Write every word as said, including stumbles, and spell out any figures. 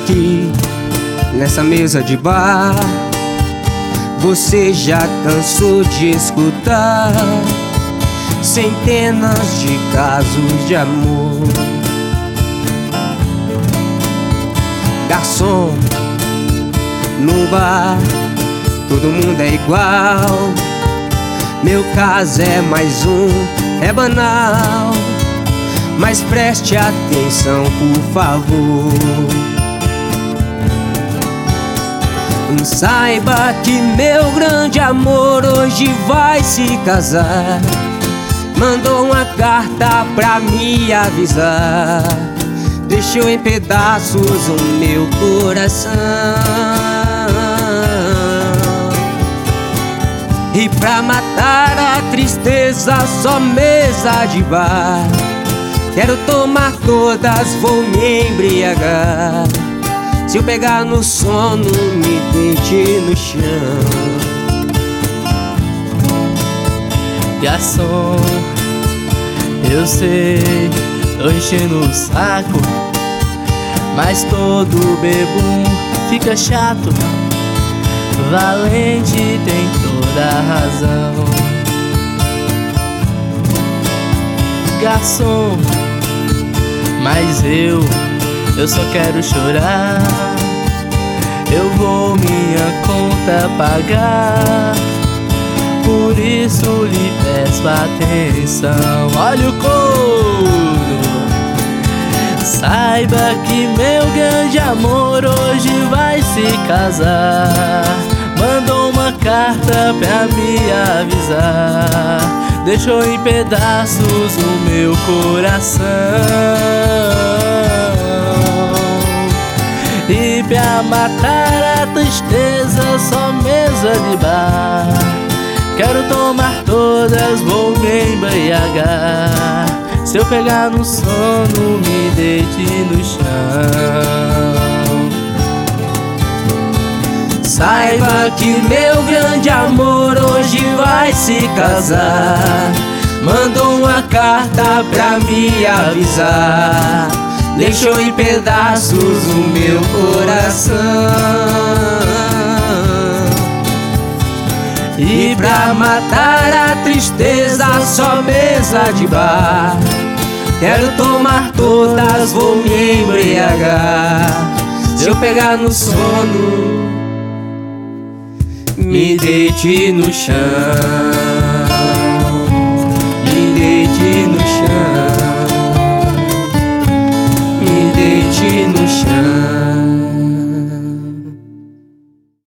aqui nessa mesa de bar. Você já cansou de escutar centenas de casos de amor. Garçom, no bar todo mundo é igual. Meu caso é mais um, é banal, mas preste atenção, por favor. Saiba que meu grande amor hoje vai se casar. Mandou uma carta pra me avisar. Deixou em pedaços o meu coração. E pra matar a tristeza, só mesa de bar. Quero tomar todas, vou me embriagar. Se eu pegar no sono, me deite no chão. Garçom, eu sei, tô enchendo o saco, mas todo bebum fica chato. Valente tem toda a razão. Garçom, mas eu, eu só quero chorar. Eu vou minha conta pagar, por isso lhe peço atenção. Olha o couro. Saiba que meu grande amor hoje vai se casar. Mandou uma carta pra me avisar. Deixou em pedaços o meu coração. E pra matar a tristeza, só mesa de bar. Quero tomar todas, vou me embriagar. Se eu pegar no sono, me deite no chão. Saiba que meu grande amor hoje vai se casar. Mandou uma carta pra me avisar. Deixou em pedaços o meu coração. E pra matar a tristeza, só mesa de bar. Quero tomar todas, vou me embriagar. Se eu pegar no sono, me deite no chão. Me deite no